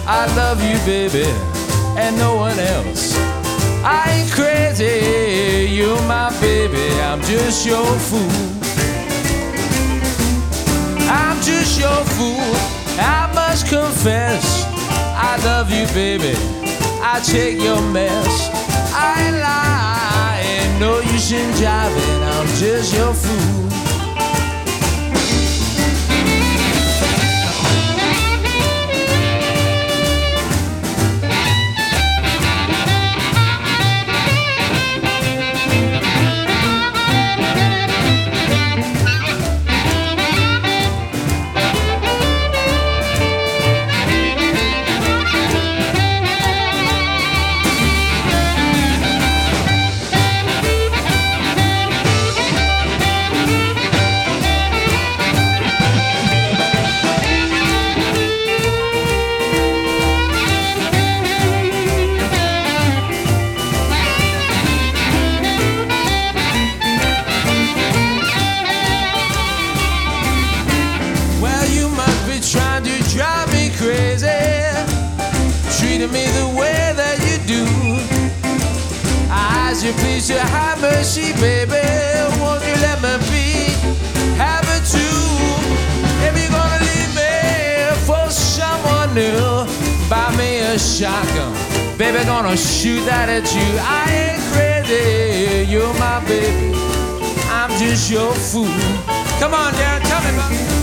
I love you, baby, and no one else. I ain't crazy, you're my baby, I'm just your fool. I'm just your fool, I must confess. I love you, baby, I take your mess. I ain't lying, no use in jiving, I'm just your fool. Treating me the way that you do. I ask you please to have mercy, baby. Won't you let me be? Have it too. If you're gonna leave me for someone new, buy me a shotgun, baby, gonna shoot that at you. I ain't crazy, you're my baby, I'm just your fool. Come on, Darren, tell me about it.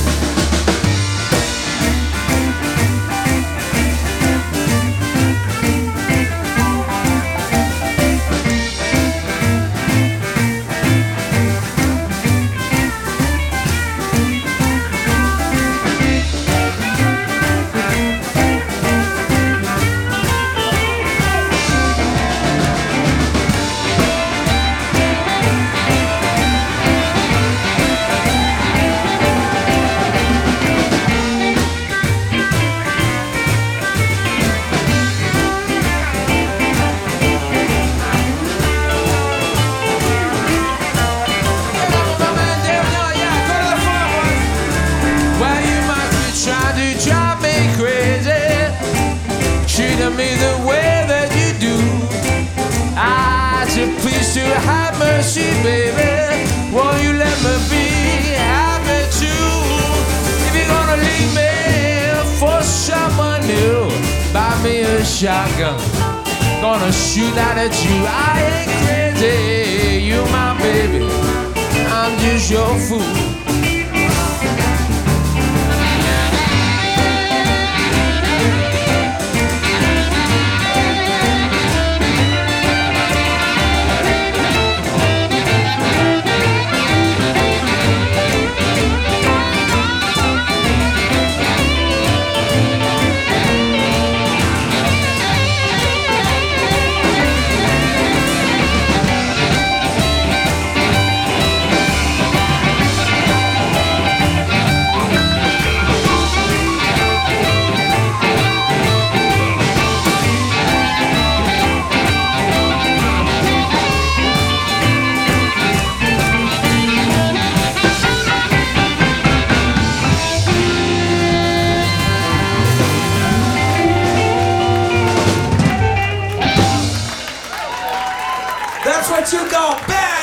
Treating me the way that you do. I said please to have mercy, baby. Won't you let me be happy too? If you're gonna leave me for someone new, buy me a shotgun, gonna shoot that at you. I ain't crazy, you my baby, I'm just your fool. That's what you call bad.